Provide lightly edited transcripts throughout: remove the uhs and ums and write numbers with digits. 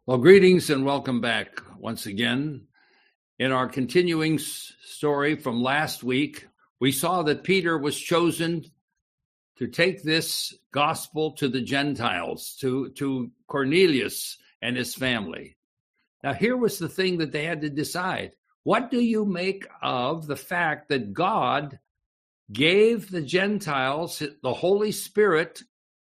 Well, greetings and welcome back once again. In our continuing story from last week, we saw that Peter was chosen to take this gospel to the Gentiles, to Cornelius and his family. Now, here was the thing that they had to decide. What do you make of the fact that God gave the Gentiles the Holy Spirit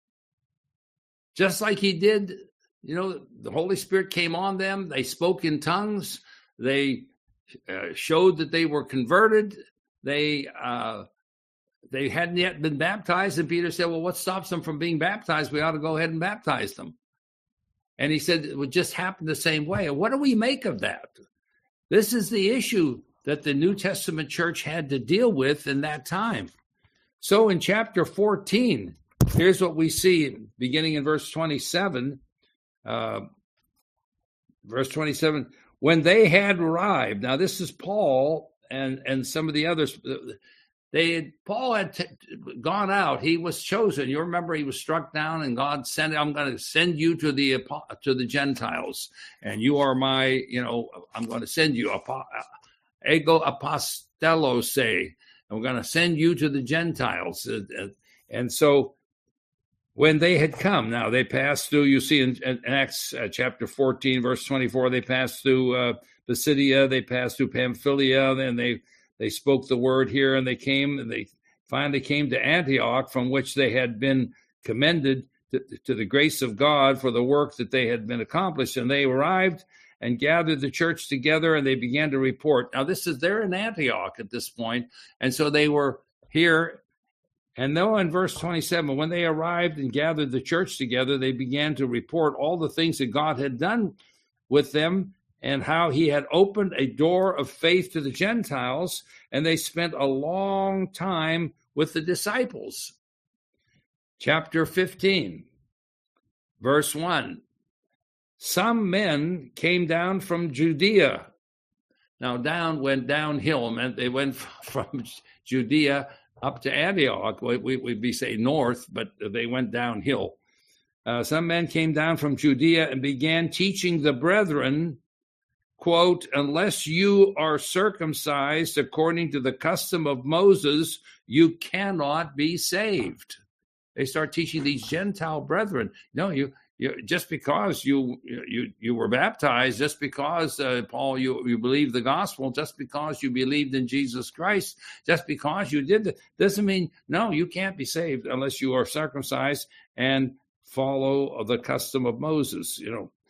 just like he did? You know, the Holy Spirit came on them. They spoke in tongues. They showed that they were converted. They hadn't yet been baptized. And Peter said, well, what stops them from being baptized? We ought to go ahead and baptize them. And he said, it would just happen the same way. What do we make of that? This is the issue that the New Testament church had to deal with in that time. So in chapter 14, here's what we see beginning in verse 27. Verse 27, when they had arrived, now this is Paul and some of the others, Paul had gone out, he was chosen. You remember he was struck down and God said, I'm going to send you to the Gentiles and you are my, I'm going to send you, ego apostellos, I'm going to send you to the Gentiles. And so, when they had come, now they passed through, you see in Acts chapter 14, verse 24, they passed through Pisidia, they passed through Pamphylia, then they spoke the word here, and they finally came to Antioch, from which they had been commended to the grace of God for the work that they had been accomplished. And they arrived and gathered the church together, and they began to report. Now they're in Antioch at this point, and so they were here. And though in verse 27, when they arrived and gathered the church together, they began to report all the things that God had done with them and how he had opened a door of faith to the Gentiles, and they spent a long time with the disciples. Chapter 15, verse 1. Some men came down from Judea. Now went downhill, meant they went from Judea up to Antioch. We'd be saying north, but they went downhill. Some men came down from Judea and began teaching the brethren, quote, unless you are circumcised according to the custom of Moses, you cannot be saved. They start teaching these Gentile brethren. No, you just because you were baptized, just because, Paul, you believe the gospel, just because you believed in Jesus Christ, just because you did that, doesn't mean, no, you can't be saved unless you are circumcised and follow the custom of Moses,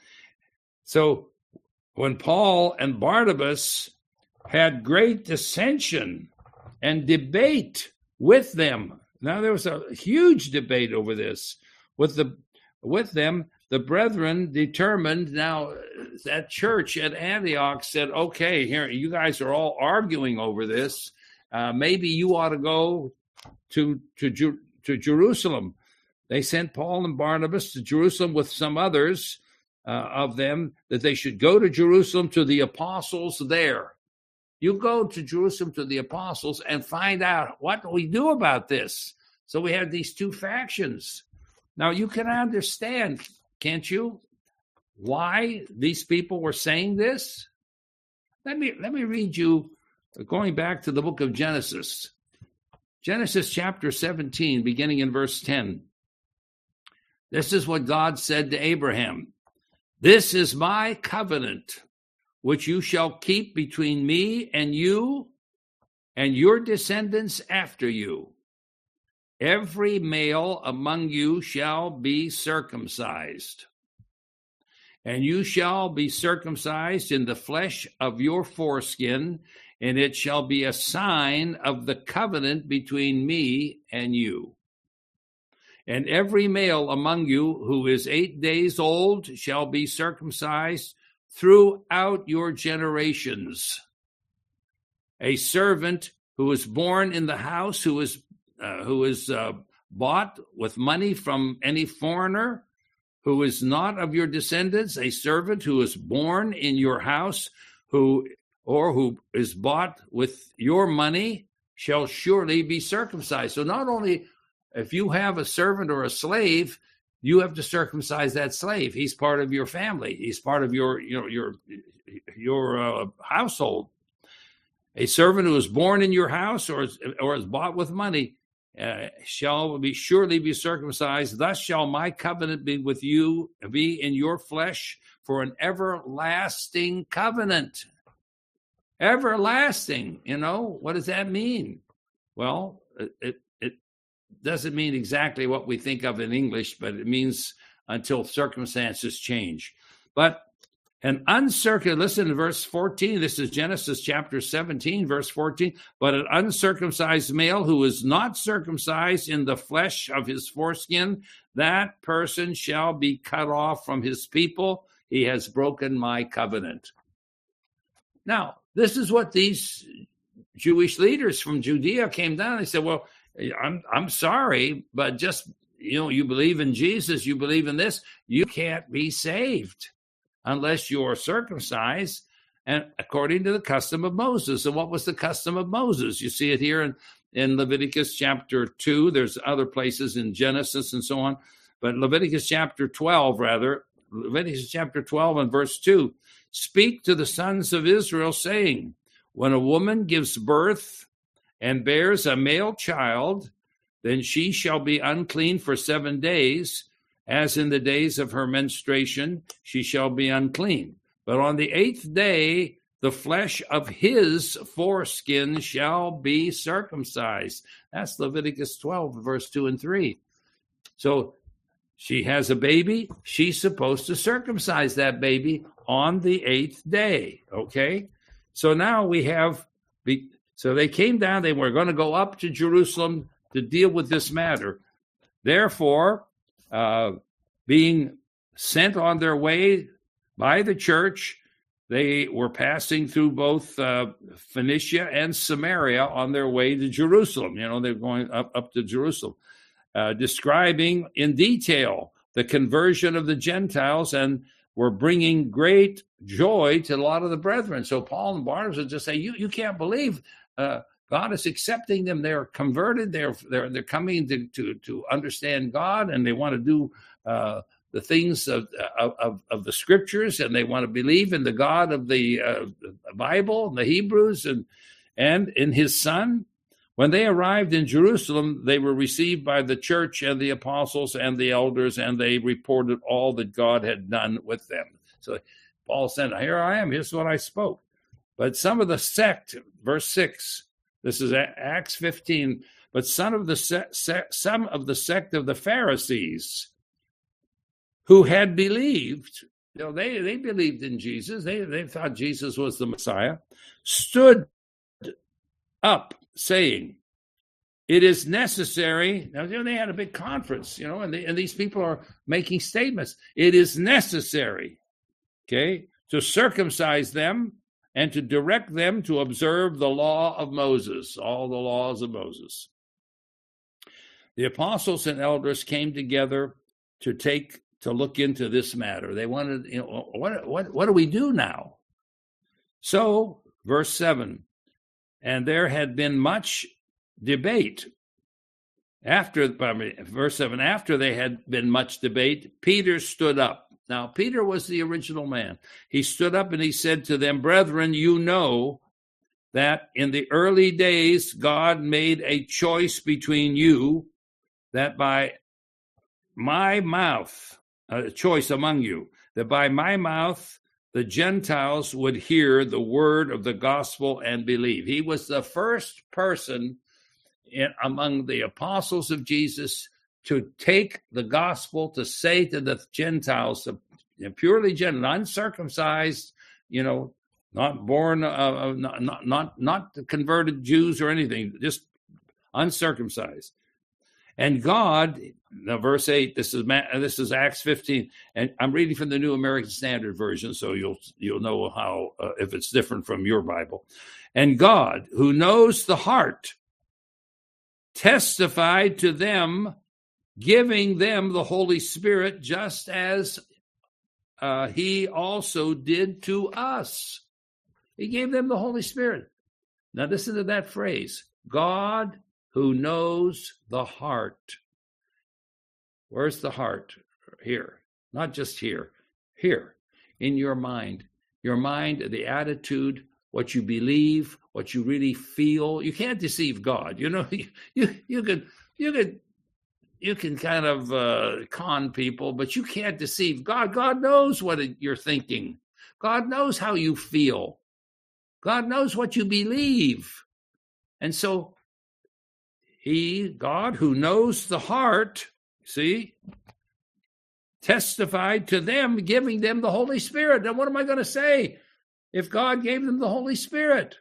So when Paul and Barnabas had great dissension and debate with them, now there was a huge debate over this with them, the brethren determined. Now that church at Antioch said, okay, here, you guys are all arguing over this. Maybe you ought to go to Jerusalem. They sent Paul and Barnabas to Jerusalem with some others of them, that they should go to Jerusalem to the apostles there. You go to Jerusalem to the apostles and find out what do we do about this. So we have these two factions. Now, you can understand, can't you, why these people were saying this? Let me read you, going back to the book of Genesis. Genesis chapter 17, beginning in verse 10. This is what God said to Abraham. This is my covenant, which you shall keep between me and you and your descendants after you. Every male among you shall be circumcised, and you shall be circumcised in the flesh of your foreskin, and it shall be a sign of the covenant between me and you. And every male among you who is 8 days old shall be circumcised throughout your generations. A servant who is born in the house, who is bought with money from any foreigner, who is not of your descendants, a servant who is born in your house, who is bought with your money, shall surely be circumcised. So not only if you have a servant or a slave, you have to circumcise that slave. He's part of your family. He's part of your household. A servant who is born in your house or is bought with money shall surely be circumcised. Thus shall my covenant be with you, be in your flesh for an everlasting covenant. Everlasting, what does that mean? Well, it doesn't mean exactly what we think of in English, but it means until circumstances change. But listen to verse 14. This is Genesis chapter 17, verse 14. But an uncircumcised male who is not circumcised in the flesh of his foreskin, that person shall be cut off from his people. He has broken my covenant. Now, this is what these Jewish leaders from Judea came down. They said, well, I'm sorry, but just, you believe in Jesus, you believe in this, you can't be saved unless you're circumcised, and according to the custom of Moses. And what was the custom of Moses? You see it here in Leviticus chapter 2. There's other places in Genesis and so on. But Leviticus chapter 12 and verse 2, speak to the sons of Israel, saying, when a woman gives birth and bears a male child, then she shall be unclean for 7 days. As in the days of her menstruation, she shall be unclean. But on the 8th day, the flesh of his foreskin shall be circumcised. That's Leviticus 12, verse 2 and 3. So she has a baby. She's supposed to circumcise that baby on the 8th day. Okay? So now so they came down. They were going to go up to Jerusalem to deal with this matter. Therefore, being sent on their way by the church, they were passing through both Phoenicia and Samaria on their way to Jerusalem. They're going up to Jerusalem, describing in detail the conversion of the Gentiles, and were bringing great joy to a lot of the brethren. So Paul and Barnabas would just say, you can't believe God is accepting them. They're converted. They're coming to understand God, and they want to do the things of the scriptures, and they want to believe in the God of the Bible and the Hebrews and in his Son. When they arrived in Jerusalem, they were received by the church and the apostles and the elders, and they reported all that God had done with them. So Paul said, here I am. Here's what I spoke. But some of the sect, verse 6, this is Acts 15, but some of the sect of the Pharisees who had believed, they believed in Jesus. They thought Jesus was the Messiah, stood up saying, it is necessary. Now, they had a big conference, and these people are making statements. It is necessary, to circumcise them and to direct them to observe the law of Moses, all the laws of Moses. The apostles and elders came together to look into this matter. They wanted, what do we do now? So, verse 7, and there had been much debate. Verse 7, after there had been much debate, Peter stood up. Now, Peter was the original man. He stood up and he said to them, brethren, you know that in the early days God made a choice between you, that by my mouth, a choice among you, that by my mouth the Gentiles would hear the word of the gospel and believe. He was the first person among the apostles of Jesus to take the gospel, to say to the Gentiles, purely Gentile, uncircumcised, not born, not converted Jews or anything, just uncircumcised. And God, now verse 8, this is Acts 15, and I'm reading from the New American Standard Version, so you'll know how if it's different from your Bible. And God, who knows the heart, testified to them, giving them the Holy Spirit, just as he also did to us. He gave them the Holy Spirit. Now listen to that phrase, God who knows the heart. Where's the heart? not just here in your mind, the attitude, what you believe, what you really feel. You can't deceive God. You can kind of con people, but you can't deceive God. God knows what you're thinking. God knows how you feel. God knows what you believe. And so God who knows the heart, testified to them, giving them the Holy Spirit. Now, what am I going to say if God gave them the Holy Spirit?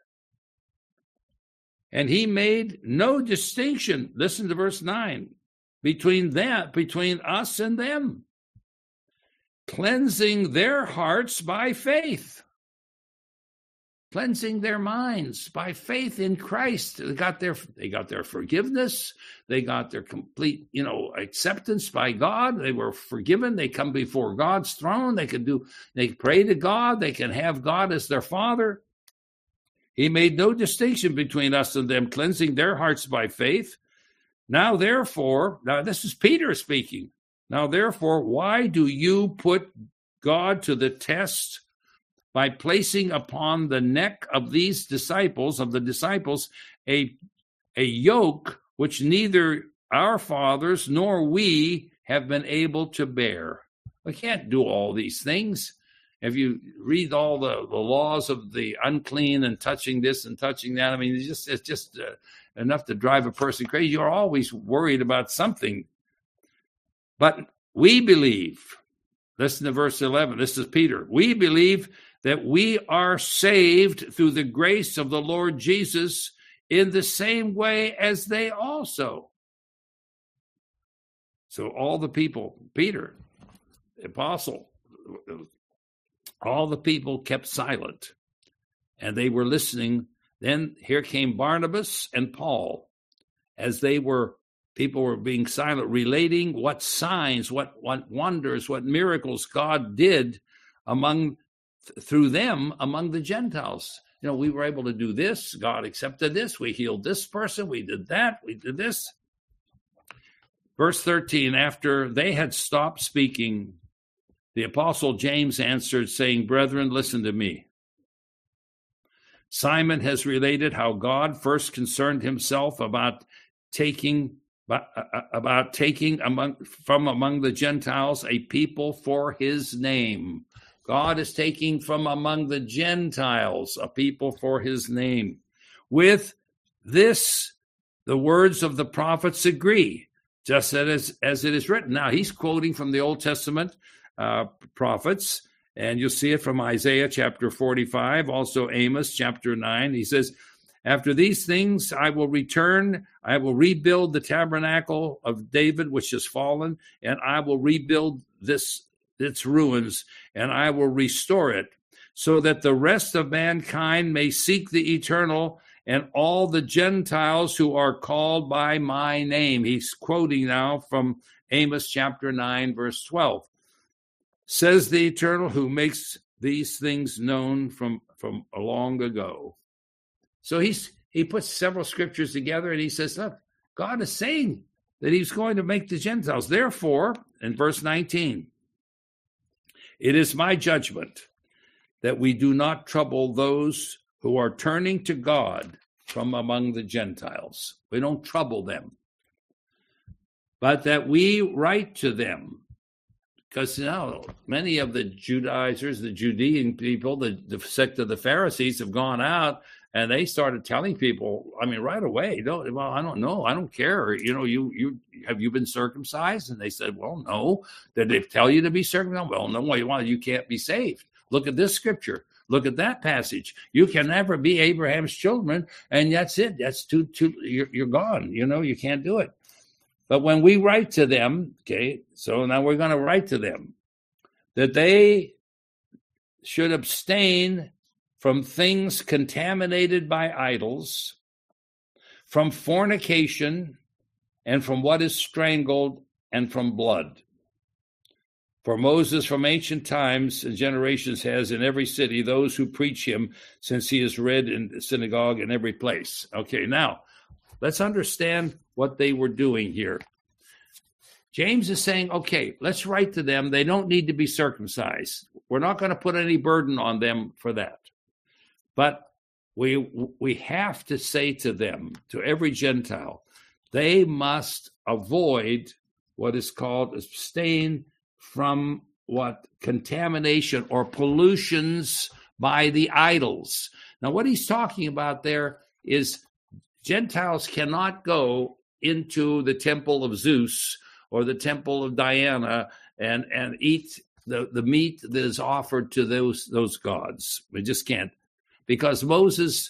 And he made no distinction, listen to verse 9, between us and them, cleansing their hearts by faith, cleansing their minds by faith in Christ. They got their forgiveness. They got their complete, acceptance by God. They were forgiven. They come before God's throne. They pray to God. They can have God as their Father. He made no distinction between us and them, cleansing their hearts by faith. Now, this is Peter speaking. Now, therefore, why do you put God to the test by placing upon the neck of the disciples, a yoke which neither our fathers nor we have been able to bear? We can't do all these things. If you read all the laws of the unclean and touching this and touching that, I mean, it's just enough to drive a person crazy. You're always worried about something. But we believe, listen to verse 11, this is Peter, we believe that we are saved through the grace of the Lord Jesus in the same way as they also. So all the people, Peter, the apostle, all the people kept silent, and they were listening. Then here came Barnabas and Paul, as people were being silent, relating what signs, what wonders, what miracles God did through them among the Gentiles. We were able to do this. God accepted this. We healed this person. We did that. We did this. Verse 13, after they had stopped speaking, the apostle James answered, saying, "Brethren, listen to me. Simon has related how God first concerned himself about taking from among the Gentiles a people for his name." God is taking from among the Gentiles a people for his name. With this, the words of the prophets agree, just as it is written. Now, he's quoting from the Old Testament prophets, and you'll see it from Isaiah chapter 45, also Amos chapter 9. He says, after these things I will return, I will rebuild the tabernacle of David, which has fallen, and I will rebuild its ruins, and I will restore it, so that the rest of mankind may seek the eternal, and all the Gentiles who are called by my name. He's quoting now from Amos chapter 9, verse 12. Says the Eternal, who makes these things known from long ago. So he puts several scriptures together, and he says, look, God is saying that he's going to make the Gentiles. Therefore, in verse 19, it is my judgment that we do not trouble those who are turning to God from among the Gentiles. We don't trouble them, but that we write to them. Because many of the Judaizers, the Judean people, the sect of the Pharisees have gone out, and they started telling people, right away, I don't know, I don't care. You have you been circumcised? And they said, well, no. Did they tell you to be circumcised? Well, no, you can't be saved. Look at this scripture. Look at that passage. You can never be Abraham's children, and that's it. That's too you're gone. You can't do it. But when we write to them, okay, so now we're going to write to them that they should abstain from things contaminated by idols, from fornication, and from what is strangled, and from blood. For Moses from ancient times and generations has in every city those who preach him, since he is read in the synagogue in every place. Okay, now, let's understand what they were doing here. James is saying, okay, let's write to them. They don't need to be circumcised. We're not going to put any burden on them for that. But we have to say to them, to every Gentile, they must avoid what is called abstain from what contamination or pollutions by the idols. Now, what he's talking about there is Gentiles cannot go into the temple of Zeus or the temple of Diana and eat the meat that is offered to those gods. We just can't. Because Moses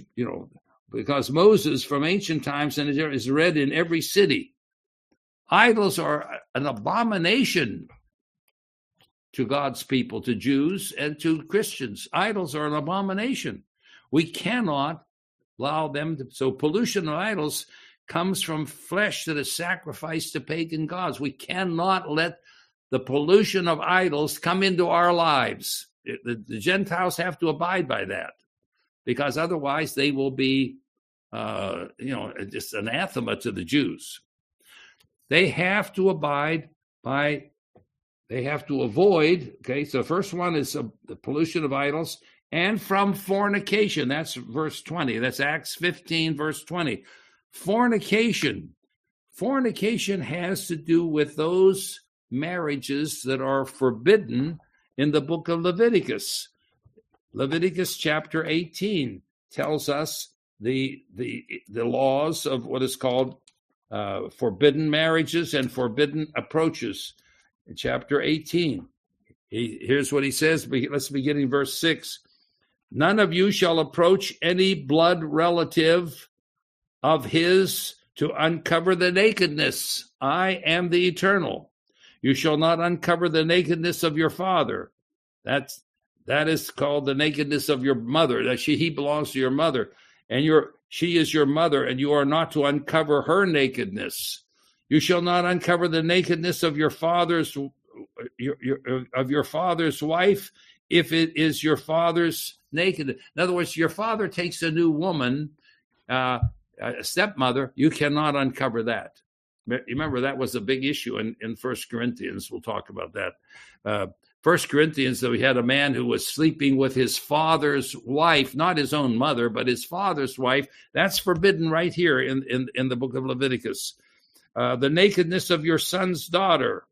from ancient times and is read in every city. Idols are an abomination to God's people, to Jews and to Christians. Idols are an abomination. We cannot allow them to. So pollution of idols comes from flesh that is sacrificed to pagan gods. We cannot let the pollution of idols come into our lives. The Gentiles have to abide by that, because otherwise they will be, just anathema to the Jews. They have to abide by, they have to avoid, okay, so the first one is the pollution of idols, and from fornication. That's verse 20. That's Acts 15, verse 20. Fornication. Fornication has to do with those marriages that are forbidden in the book of Leviticus. Leviticus chapter 18 tells us the laws of what is called forbidden marriages and forbidden approaches. In chapter 18, here's what he says. Let's begin in verse 6. None of you shall approach any blood relative of his to uncover the nakedness. I am the Eternal. You shall not uncover the nakedness of your father. That is called the nakedness of your mother. That he belongs to your mother, and she is your mother, and you are not to uncover her nakedness. You shall not uncover the nakedness of your father's wife, if it is your father's nakedness. In other words, your father takes a new woman, a stepmother. You cannot uncover that. Remember, that was a big issue in 1 Corinthians. We'll talk about that. 1 Corinthians, though, he had a man who was sleeping with his father's wife, not his own mother, but his father's wife. That's forbidden right here in the book of Leviticus. The nakedness of your son's daughter.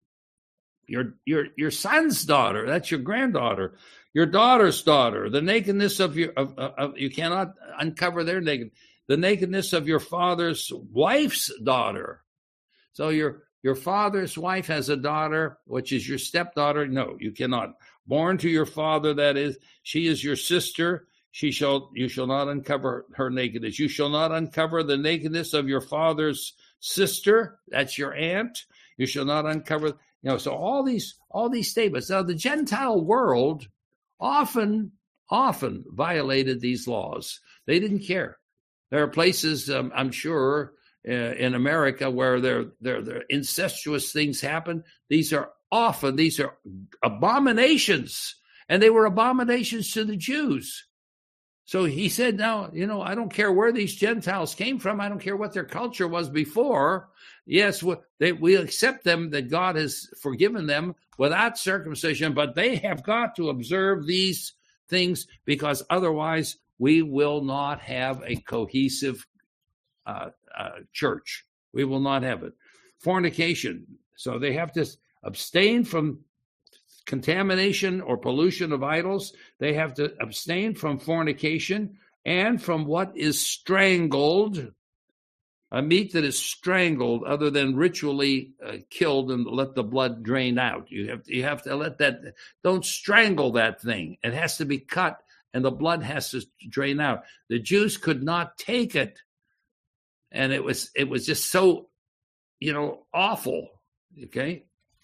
Your son's daughter, that's your granddaughter. Your daughter's daughter. The nakedness of you cannot uncover their nakedness. The nakedness of your father's wife's daughter. So your father's wife has a daughter, which is your stepdaughter. No, you cannot. Born to your father, that is, she is your sister. You shall not uncover her nakedness. You shall not uncover the nakedness of your father's sister. That's your aunt. You shall not uncover. So all these statements. Now the Gentile world often violated these laws. They didn't care. There are places, I'm sure, in America where there incestuous things happen. These are abominations, and they were abominations to the Jews. So he said, now, I don't care where these Gentiles came from. I don't care what their culture was before. Yes, we accept them, that God has forgiven them without circumcision, but they have got to observe these things, because otherwise we will not have a cohesive church. We will not have it. Fornication. So they have to abstain from contamination or pollution of idols. They have to abstain from fornication and from what is strangled, a meat that is strangled other than ritually killed and let the blood drain out. You have to let that, don't strangle that thing. It has to be cut and the blood has to drain out. The Jews could not take it. And it was just so, awful. Okay.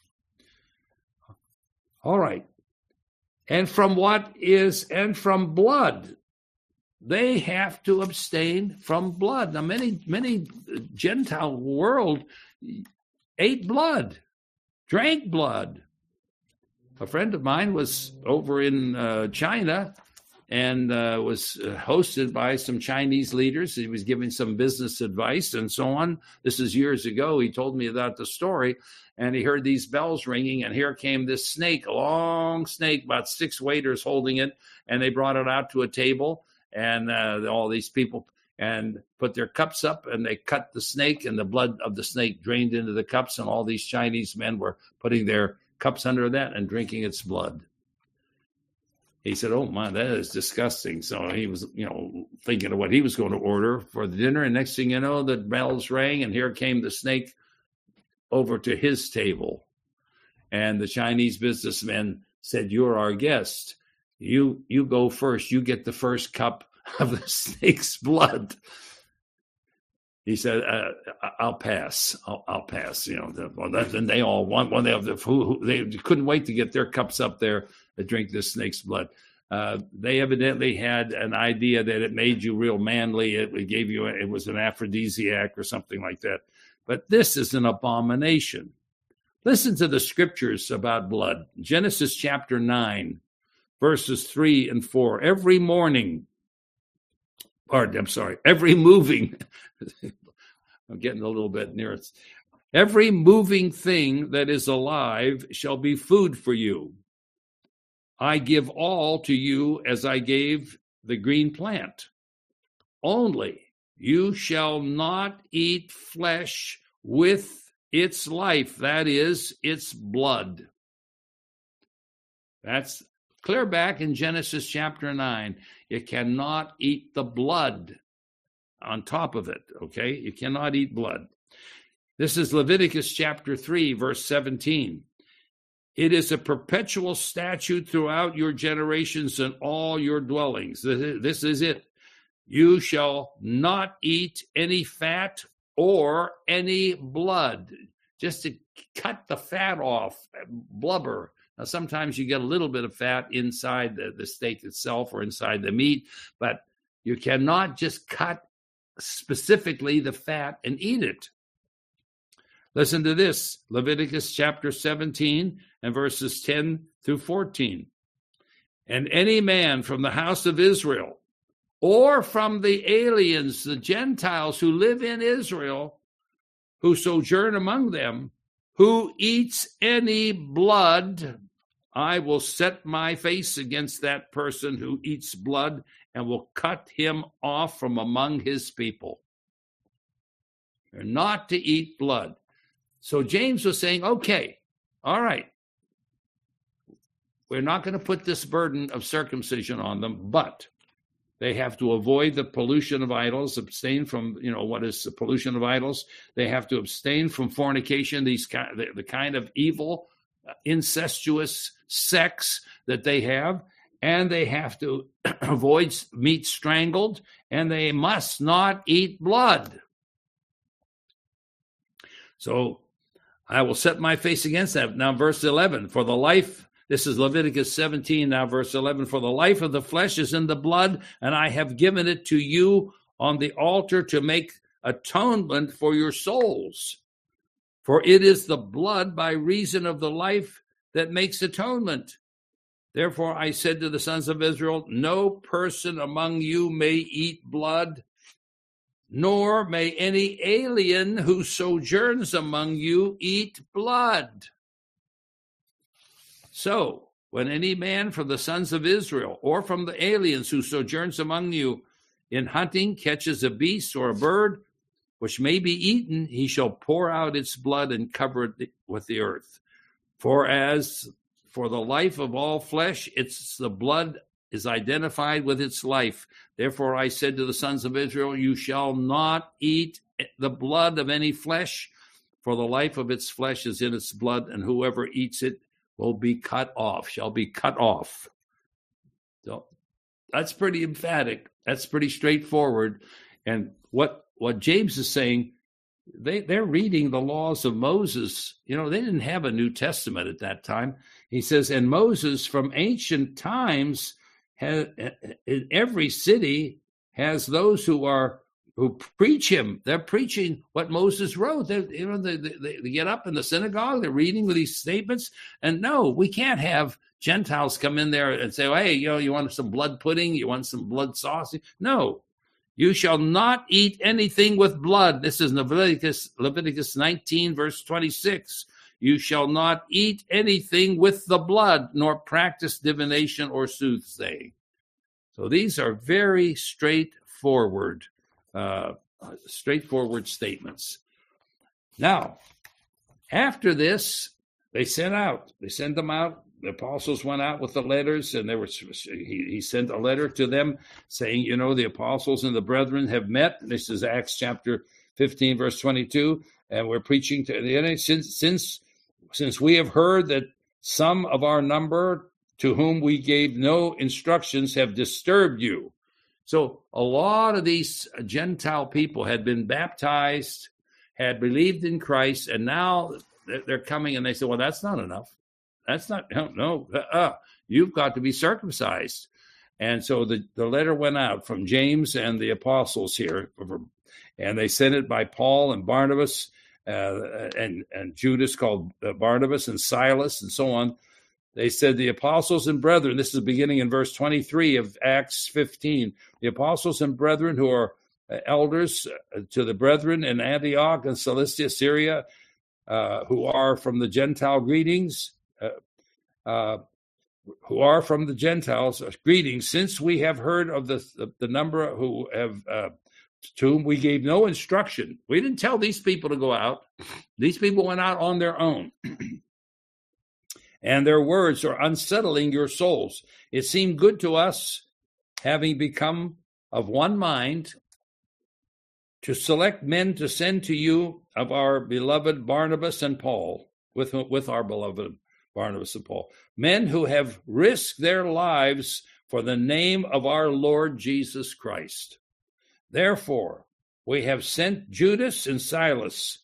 All right. And from blood. They have to abstain from blood. Now, many Gentile world ate blood, drank blood. A friend of mine was over in China, and was hosted by some Chinese leaders. He was giving some business advice and so on. This is years ago. He told me about the story, and he heard these bells ringing, and here came this snake, a long snake, about 6 waiters holding it, and they brought it out to a table, and all these people and put their cups up, and they cut the snake, and the blood of the snake drained into the cups, and all these Chinese men were putting their cups under that and drinking its blood. He said, "Oh my, that is disgusting." So he was, thinking of what he was going to order for the dinner. And next thing you know, the bells rang, and here came the snake over to his table. And the Chinese businessmen said, "You're our guest. You go first. You get the first cup of the snake's blood." He said, "I'll pass. I'll pass." And they all want one. They couldn't wait to get their cups up there to drink this snake's blood. They evidently had an idea that it made you real manly. It was an aphrodisiac or something like that. But this is an abomination. Listen to the scriptures about blood. Genesis chapter 9, verses 3 and 4. Every moving, I'm getting a little bit near it. Every moving thing that is alive shall be food for you. I give all to you as I gave the green plant. Only you shall not eat flesh with its life, that is, its blood. That's clear back in Genesis chapter 9. You cannot eat the blood on top of it, okay? You cannot eat blood. This is Leviticus chapter 3, verse 17. It is a perpetual statute throughout your generations and all your dwellings. This is it. You shall not eat any fat or any blood, just to cut the fat off, blubber. Now, sometimes you get a little bit of fat inside the steak itself or inside the meat, but you cannot just cut specifically the fat and eat it. Listen to this, Leviticus chapter 17 and verses 10 through 14. And any man from the house of Israel or from the aliens, the Gentiles who live in Israel, who sojourn among them, who eats any blood, I will set my face against that person who eats blood and will cut him off from among his people. They're not to eat blood. So James was saying, okay, all right, we're not going to put this burden of circumcision on them, but they have to avoid the pollution of idols, abstain from, what is the pollution of idols? They have to abstain from fornication, the kind of evil, incestuous sex that they have, and they have to avoid meat strangled, and they must not eat blood. So I will set my face against that. Now, verse 11, for the life, this is Leviticus 17, now verse 11, for the life of the flesh is in the blood, and I have given it to you on the altar to make atonement for your souls. For it is the blood by reason of the life that makes atonement. Therefore I said to the sons of Israel, no person among you may eat blood, nor may any alien who sojourns among you eat blood. So, when any man from the sons of Israel or from the aliens who sojourns among you in hunting catches a beast or a bird which may be eaten, he shall pour out its blood and cover it with the earth. For as for the life of all flesh, it's the blood is identified with its life. Therefore I said to the sons of Israel, you shall not eat the blood of any flesh, for the life of its flesh is in its blood, and whoever eats it will be cut off, shall be cut off. So that's pretty emphatic. That's pretty straightforward. And what James is saying, they're reading the laws of Moses. They didn't have a New Testament at that time. He says, and Moses from ancient times, in every city has those who preach him. They're preaching what Moses wrote. They get up in the synagogue. They're reading these statements. And no, we can't have Gentiles come in there and say, hey, you want some blood pudding? You want some blood sauce? No. You shall not eat anything with blood. This is Leviticus 19, verse 26. You shall not eat anything with the blood, nor practice divination or soothsaying. So these are very straightforward statements. Now, after this, they sent them out. The apostles went out with the letters, and he sent a letter to them saying, the apostles and the brethren have met. This is Acts chapter 15, verse 22, and we're preaching to the since we have heard that some of our number to whom we gave no instructions have disturbed you. So a lot of these Gentile people had been baptized, had believed in Christ, and now they're coming and they say, well, that's not enough. That's not, you've got to be circumcised. And so the letter went out from James and the apostles here, and they sent it by Paul and Barnabas and Judas called Barnabas and Silas and so on. They said, the apostles and brethren, this is beginning in verse 23 of Acts 15, the apostles and brethren who are elders to the brethren in Antioch and Cilicia, Syria, who are from the Gentile greetings, who are from the Gentiles, greetings, since we have heard of the number who have, to whom we gave no instruction. We didn't tell these people to go out. These people went out on their own. And their words are unsettling your souls. It seemed good to us, having become of one mind, to select men to send to you of our beloved Barnabas and Paul, with our beloved Barnabas and Paul, men who have risked their lives for the name of our Lord Jesus Christ. Therefore, we have sent Judas and Silas,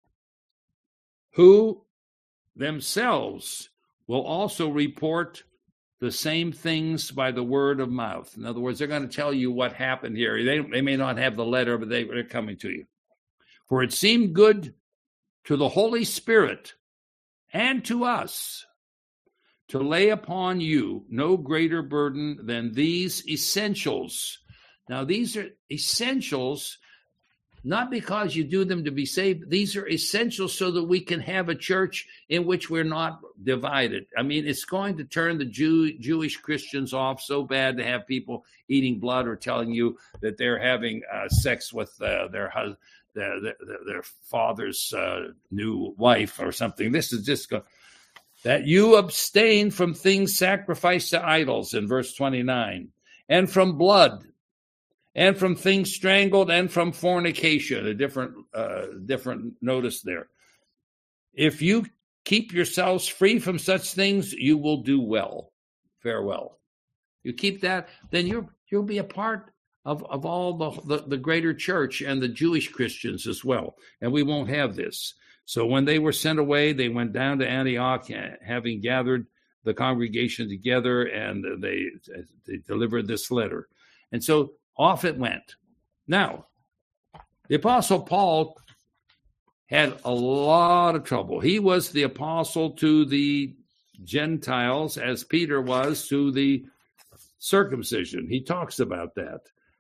who themselves will also report the same things by the word of mouth. In other words, they're going to tell you what happened here. They may not have the letter, but they're coming to you. For it seemed good to the Holy Spirit and to us to lay upon you no greater burden than these essentials. Now, these are essentials, not because you do them to be saved. These are essentials so that we can have a church in which we're not divided. I mean, it's going to turn the Jewish Christians off so bad to have people eating blood or telling you that they're having sex with their father's new wife or something. This is just that you abstain from things sacrificed to idols in verse 29, and from blood, and from things strangled, and from fornication. A different notice there. If you keep yourselves free from such things, you will do well. Farewell. You keep that, then you'll be a part of all the greater church and the Jewish Christians as well. And we won't have this. So when they were sent away, they went down to Antioch, having gathered the congregation together, and they delivered this letter. And so off it went. Now, the Apostle Paul had a lot of trouble. He was the apostle to the Gentiles, as Peter was to the circumcision. He talks about that,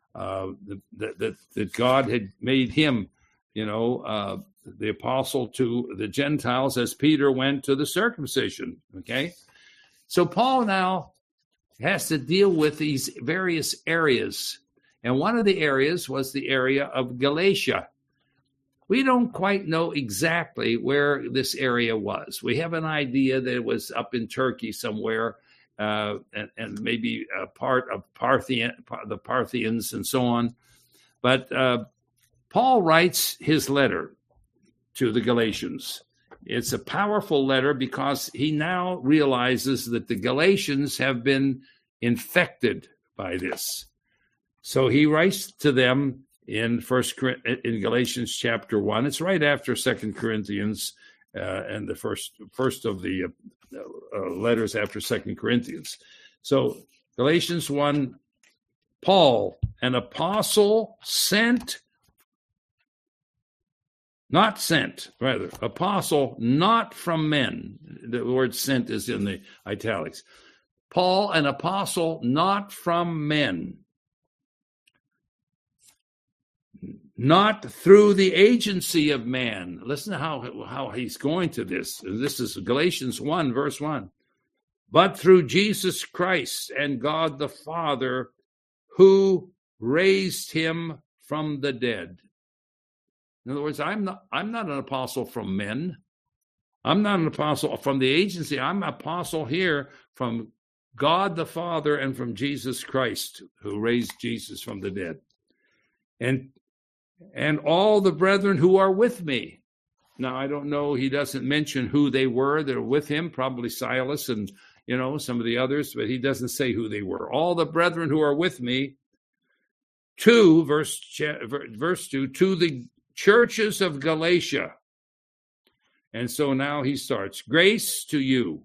that God had made him, the apostle to the Gentiles, as Peter went to the circumcision. Okay, so Paul now has to deal with these various areas. And one of the areas was the area of Galatia. We don't quite know exactly where this area was. We have an idea that it was up in Turkey somewhere, and maybe a part of the Parthians and so on. But Paul writes his letter to the Galatians. It's a powerful letter because he now realizes that the Galatians have been infected by this. So he writes to them in Galatians chapter 1. It's right after 2 Corinthians and the first of the letters after 2 Corinthians. So Galatians 1, Paul, an apostle apostle not from men. The word sent is in the italics. Paul, an apostle, not from men, not through the agency of man. Listen to how he's going to this. This is Galatians 1, verse 1. But through Jesus Christ and God the Father, who raised him from the dead. In other words, I'm not an apostle from men. I'm not an apostle from the agency. I'm an apostle here from God the Father and from Jesus Christ, who raised Jesus from the dead. And all the brethren who are with me. Now, I don't know, he doesn't mention who they were that are with him, probably Silas and, some of the others, but he doesn't say who they were. All the brethren who are with me, verse 2, to the churches of Galatia. And so now he starts, grace to you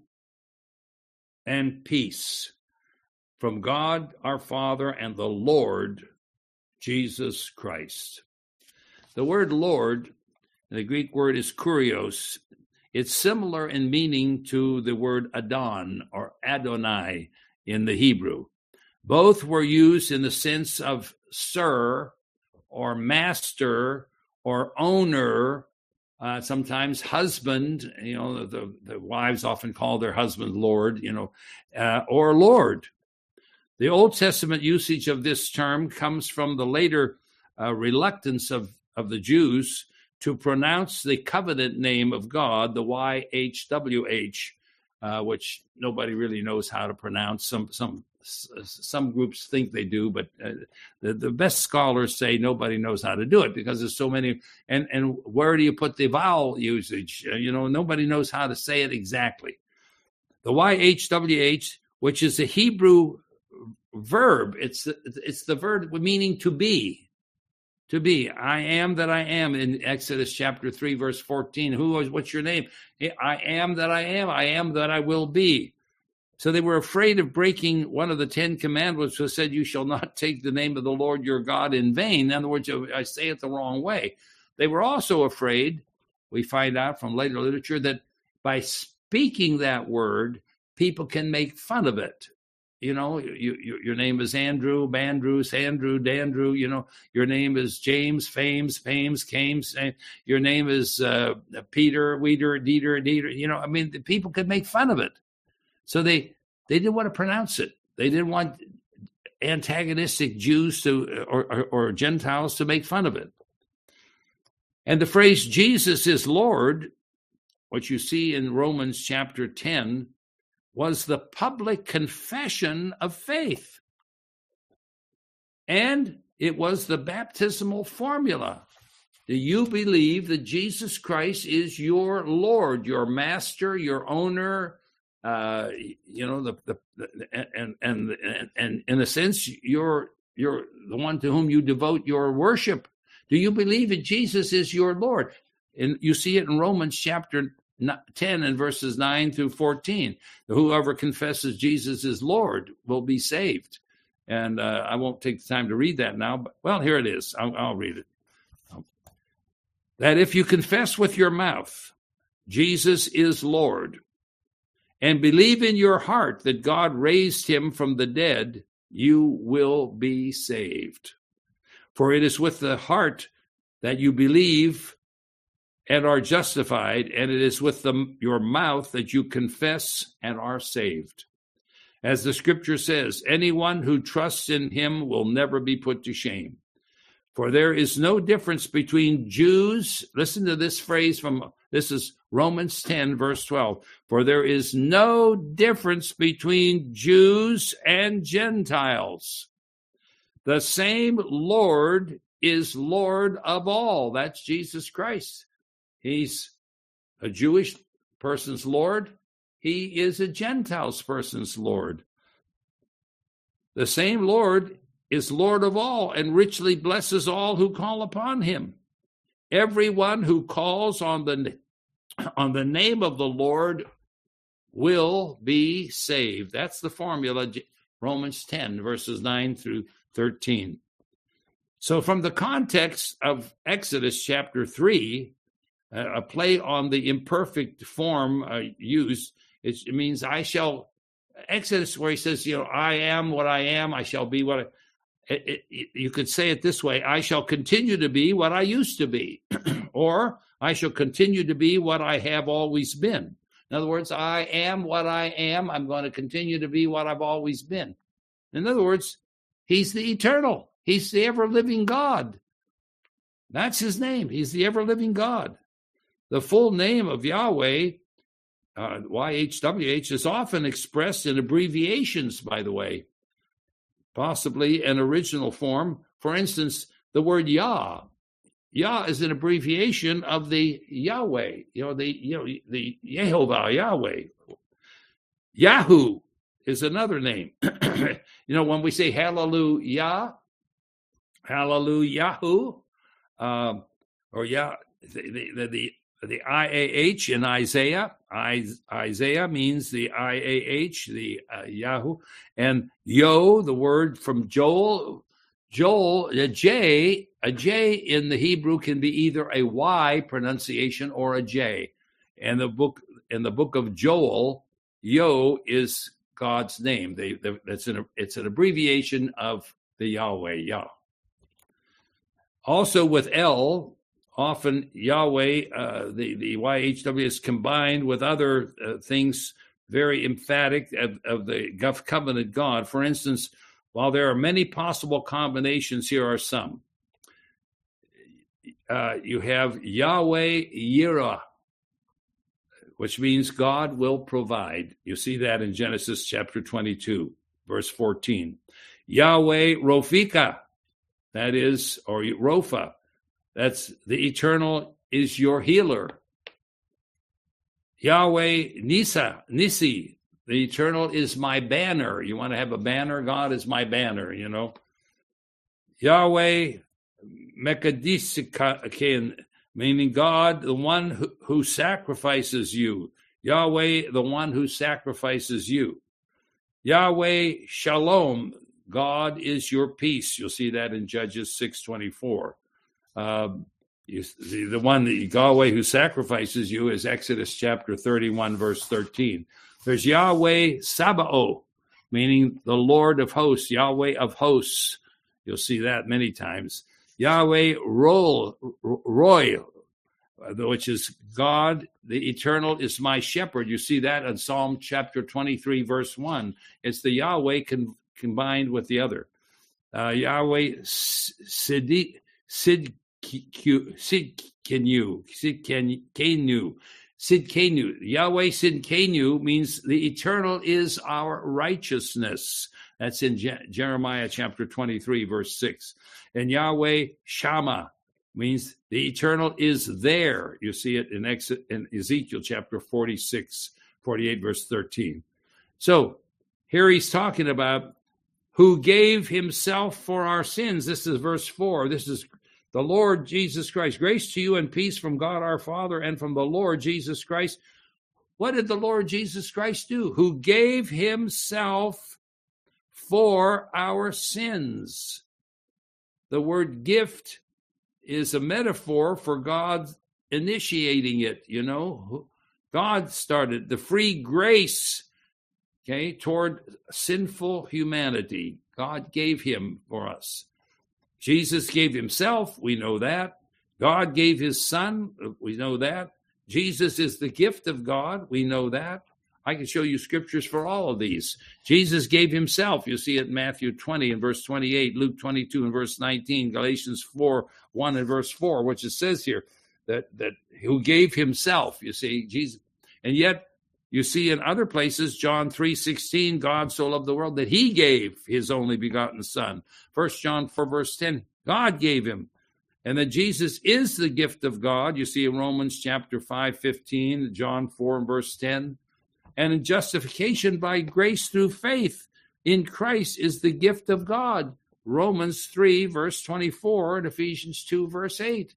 and peace from God our Father and the Lord Jesus Christ. The word Lord, the Greek word is kurios. It's similar in meaning to the word Adon or Adonai in the Hebrew. Both were used in the sense of sir or master or owner, sometimes husband. The wives often call their husband Lord, or Lord. The Old Testament usage of this term comes from the later reluctance of the Jews to pronounce the covenant name of God, the YHWH, which nobody really knows how to pronounce. Some groups think they do, but the best scholars say nobody knows how to do it because there's so many. And where do you put the vowel usage? Nobody knows how to say it exactly. The YHWH, which is a Hebrew verb, it's the verb meaning to be. To be. I am that I am in Exodus chapter 3, verse 14. What's your name? I am that I am. I am that I will be. So they were afraid of breaking one of the 10 commandments, which said, you shall not take the name of the Lord your God in vain. In other words, I say it the wrong way. They were also afraid, we find out from later literature, that by speaking that word, people can make fun of it. Your name is Andrew, Bandrew, Sandrew, Dandrew, your name is James, Fames, Cames, your name is Peter, Weeder, Dieter, the people could make fun of it. So they didn't want to pronounce it. They didn't want antagonistic Jews or Gentiles to make fun of it. And the phrase Jesus is Lord, which you see in Romans chapter 10, was the public confession of faith. And it was the baptismal formula. Do you believe that Jesus Christ is your Lord, your master, your owner? And in a sense, you're the one to whom you devote your worship. Do you believe that Jesus is your Lord? And you see it in Romans chapter 10 and verses 9 through 14. Whoever confesses Jesus is Lord will be saved. And I won't take the time to read that now, but well, here it is. I'll read it. That if you confess with your mouth, Jesus is Lord, and believe in your heart that God raised him from the dead, you will be saved. For it is with the heart that you believe and are justified, and it is with your mouth that you confess and are saved. As the scripture says, anyone who trusts in him will never be put to shame. For there is no difference between Jews. Listen to this phrase this is Romans 10, verse 12. For there is no difference between Jews and Gentiles. The same Lord is Lord of all. That's Jesus Christ. He's a Jewish person's Lord. He is a Gentile person's Lord. The same Lord is Lord of all and richly blesses all who call upon him. Everyone who calls on the name of the Lord will be saved. That's the formula, Romans 10, verses 9 through 13. So from the context of Exodus chapter 3, a play on the imperfect form used, it means I shall Exodus, where he says, I am what I am, I shall be what you could say it this way: I shall continue to be what I used to be, or I shall continue to be what I have always been. In other words, I am what I am. I'm going to continue to be what I've always been. In other words, he's the eternal. He's the ever-living God. That's his name. He's the ever-living God. The full name of Yahweh, YHWH, is often expressed in abbreviations, by the way, possibly an original form. For instance, the word Yah. Yah is an abbreviation of the Yahweh, the Yehovah, Yahweh. Yahu is another name. When we say hallelujah, hallelujah, or Yah, the IAH in Isaiah. Isaiah means the IAH, the Yahoo, and Yo, the word from Joel, a J in the Hebrew can be either a Y pronunciation or a J. And in the book of Joel, Yo is God's name. It's an abbreviation of the Yahweh, Yah. Also with L, often Yahweh, the YHW is combined with other things very emphatic of the covenant God. For instance, while there are many possible combinations, here are some. You have Yahweh Yireh, which means God will provide. You see that in Genesis chapter 22, verse 14. Yahweh Rophika, that is, or Rapha, that's the eternal is your healer. Yahweh Nissi, the eternal is my banner. You want to have a banner? God is my banner, Yahweh Mekadisikakin, meaning God, the one who sacrifices you. Yahweh, the one who sacrifices you. Yahweh Shalom, God is your peace. You'll see that in Judges 6:24. You see the one that Yahweh who sacrifices you is Exodus chapter 31, verse 13. There's Yahweh Sabaoth, meaning the Lord of hosts, Yahweh of hosts. You'll see that many times. Yahweh Roy, which is God, the eternal is my shepherd. You see that in Psalm chapter 23, verse 1. It's the Yahweh combined with the other. Yahweh Sidkenu. Yahweh Sidkenu means the eternal is our righteousness. That's in Jeremiah chapter 23, verse 6. And Yahweh Shammah means the eternal is there. You see it in Ezekiel chapter 46, 48, verse 13. So here he's talking about who gave himself for our sins. This is verse 4. This is the Lord Jesus Christ. Grace to you and peace from God our Father and from the Lord Jesus Christ. What did the Lord Jesus Christ do? Who gave himself for our sins. The word gift is a metaphor for God initiating it, God started the free grace, toward sinful humanity. God gave him for us. Jesus gave himself, we know that. God gave his son, we know that. Jesus is the gift of God, we know that. I can show you scriptures for all of these. Jesus gave himself. You see it in Matthew 20 and verse 28, Luke 22 and verse 19, Galatians 4, 1 and verse 4, which it says here that who gave himself, you see, Jesus. And yet you see in other places, John 3:16, God so loved the world that he gave his only begotten son. 1 John 4 verse 10, God gave him. And that Jesus is the gift of God. You see in Romans chapter 5:15, John 4 and verse 10. And in justification by grace through faith in Christ is the gift of God. Romans 3 verse 24 and Ephesians 2 verse 8.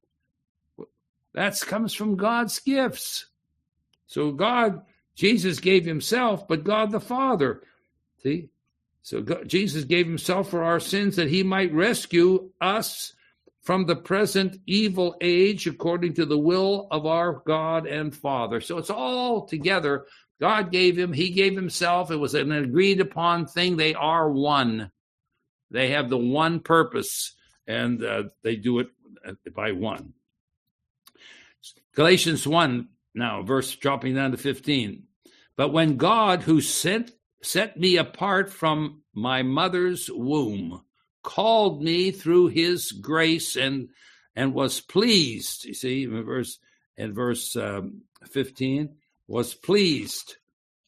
That comes from God's gifts. So Jesus gave himself, but God the Father. See? So Jesus gave himself for our sins that he might rescue us from the present evil age according to the will of our God and Father. So it's all together God gave him, he gave himself. It was an agreed upon thing. They are one. They have the one purpose, and they do it by one. Galatians 1, now, verse dropping down to 15. But when God, who set me apart from my mother's womb, called me through his grace and was pleased, you see, in verse 15, was pleased,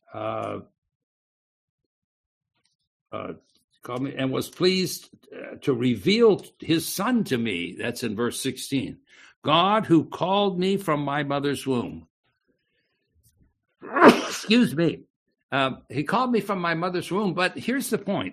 and was pleased to reveal his son to me. That's in verse 16. God, who called me from my mother's womb. Excuse me. He called me from my mother's womb, but here's the point.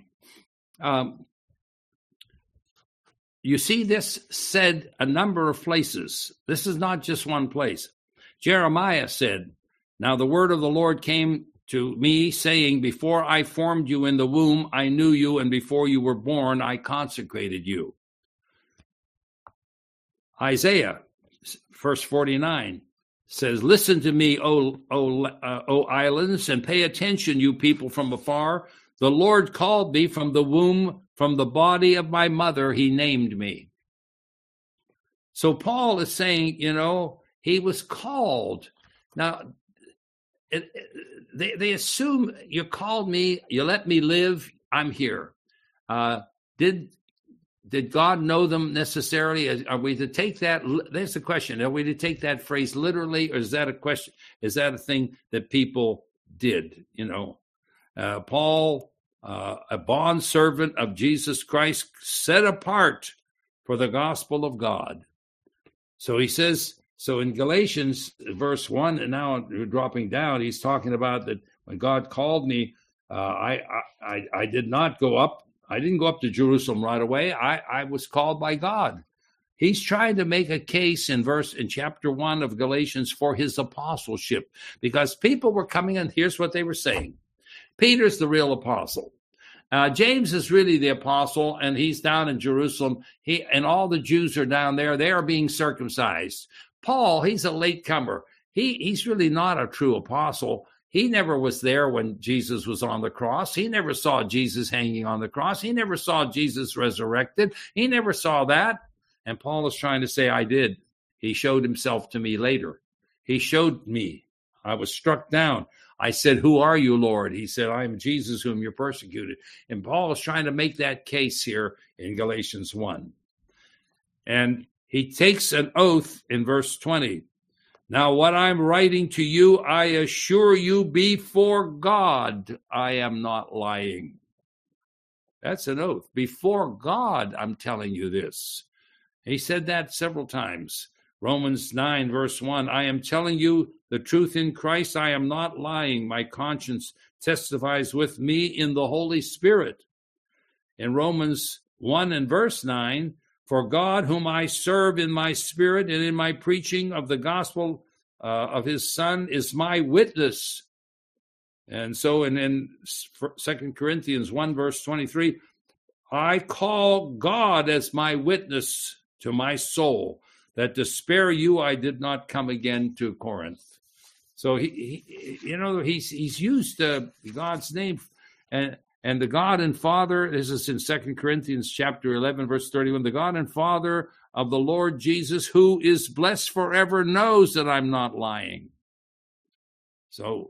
You see this said a number of places. This is not just one place. Jeremiah said, now the word of the Lord came to me, saying, before I formed you in the womb, I knew you, and before you were born, I consecrated you. Isaiah, verse 49, says, listen to me, O islands, and pay attention, you people from afar. The Lord called me from the womb, from the body of my mother, he named me. So Paul is saying, he was called. Now, they assume you called me, you let me live, I'm here. Did God know them necessarily? Are we to take that? There's the question. Are we to take that phrase literally, or is that a question? Is that a thing that people did? Paul, a bondservant of Jesus Christ, set apart for the gospel of God. So he says, so in Galatians verse 1, and now we're dropping down, he's talking about that when God called me, I did not go up. I didn't go up to Jerusalem right away. I was called by God. He's trying to make a case in chapter 1 of Galatians for his apostleship, because people were coming in. Here's what they were saying. Peter's the real apostle. James is really the apostle, and he's down in Jerusalem. And all the Jews are down there. They are being circumcised. Paul, he's a latecomer. He's really not a true apostle. He never was there when Jesus was on the cross. He never saw Jesus hanging on the cross. He never saw Jesus resurrected. He never saw that. And Paul is trying to say, I did. He showed himself to me later. He showed me. I was struck down. I said, who are you, Lord? He said, I am Jesus whom you persecuted. And Paul is trying to make that case here in Galatians 1. And he takes an oath in verse 20. Now, what I'm writing to you, I assure you before God, I am not lying. That's an oath. Before God, I'm telling you this. He said that several times. Romans 9, verse 1, I am telling you the truth in Christ. I am not lying. My conscience testifies with me in the Holy Spirit. In Romans 1 and verse 9, for God, whom I serve in my spirit and in my preaching of the gospel of his Son, is my witness. And so in 2 Corinthians 1, verse 23, I call God as my witness to my soul, that to spare you I did not come again to Corinth. So he's used God's name, and the God and Father, this is in 2 Corinthians chapter 11, verse 31, the God and Father of the Lord Jesus, who is blessed forever, knows that I'm not lying. So,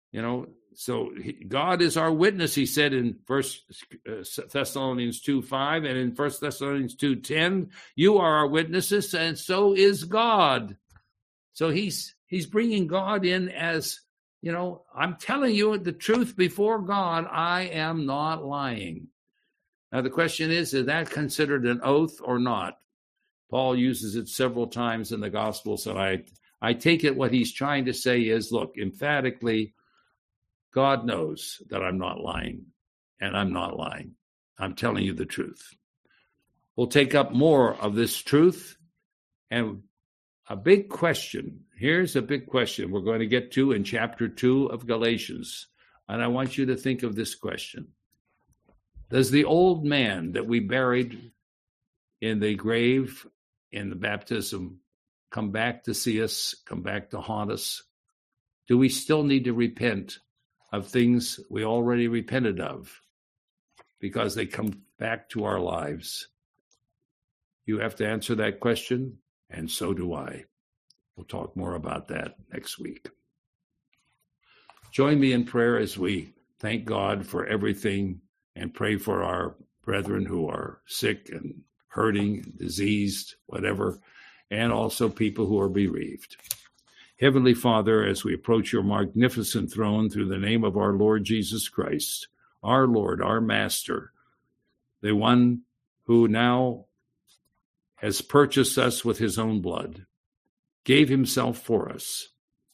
God is our witness, he said in 1 Thessalonians 2:5, and in 1 Thessalonians 2:10, you are our witnesses, and so is God. So he's bringing God in as, I'm telling you the truth before God, I am not lying. Now the question is that considered an oath or not? Paul uses it several times in the Gospels, and I take it what he's trying to say is, look, emphatically, God knows that I'm not lying, and I'm not lying. I'm telling you the truth. We'll take up more of this truth, and a big question. Here's a big question we're going to get to in chapter 2 of Galatians, and I want you to think of this question. Does the old man that we buried in the grave in the baptism come back to see us, come back to haunt us? Do we still need to repent of things we already repented of because they come back to our lives? You have to answer that question, and so do I. We'll talk more about that next week. Join me in prayer as we thank God for everything and pray for our brethren who are sick and hurting, diseased, whatever, and also people who are bereaved. Heavenly Father, as we approach your magnificent throne through the name of our Lord Jesus Christ, our Lord, our Master, the one who now has purchased us with his own blood, gave himself for us.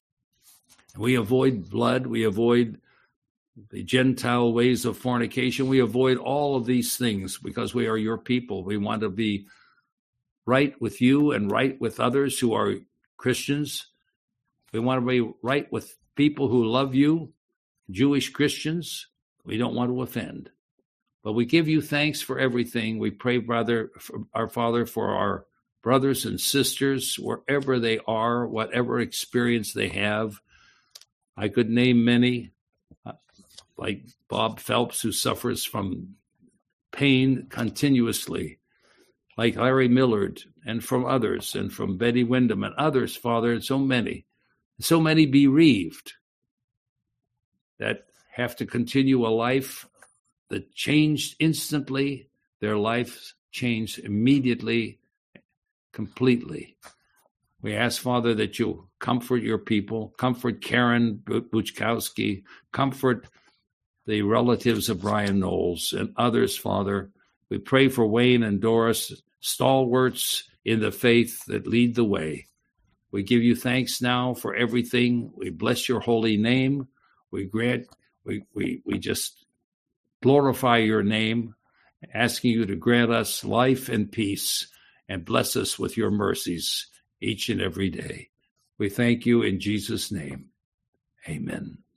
We avoid blood, we avoid the Gentile ways of fornication, we avoid all of these things because we are your people. We want to be right with you and right with others who are Christians. We want to be right with people who love you, Jewish Christians. We don't want to offend. But we give you thanks for everything. We pray, our Father, for our brothers and sisters, wherever they are, whatever experience they have. I could name many, like Bob Phelps, who suffers from pain continuously, like Larry Millard, and from others, and from Betty Wyndham and others, Father, and so many bereaved that have to continue a life that changed instantly. Their life changed immediately, completely. We ask, Father, that you comfort your people, comfort Karen Buchkowski, comfort the relatives of Brian Knowles and others, Father. We pray for Wayne and Doris, stalwarts in the faith that lead the way. We give you thanks now for everything. We bless your holy name. We just glorify your name, asking you to grant us life and peace and bless us with your mercies each and every day. We thank you in Jesus' name. Amen.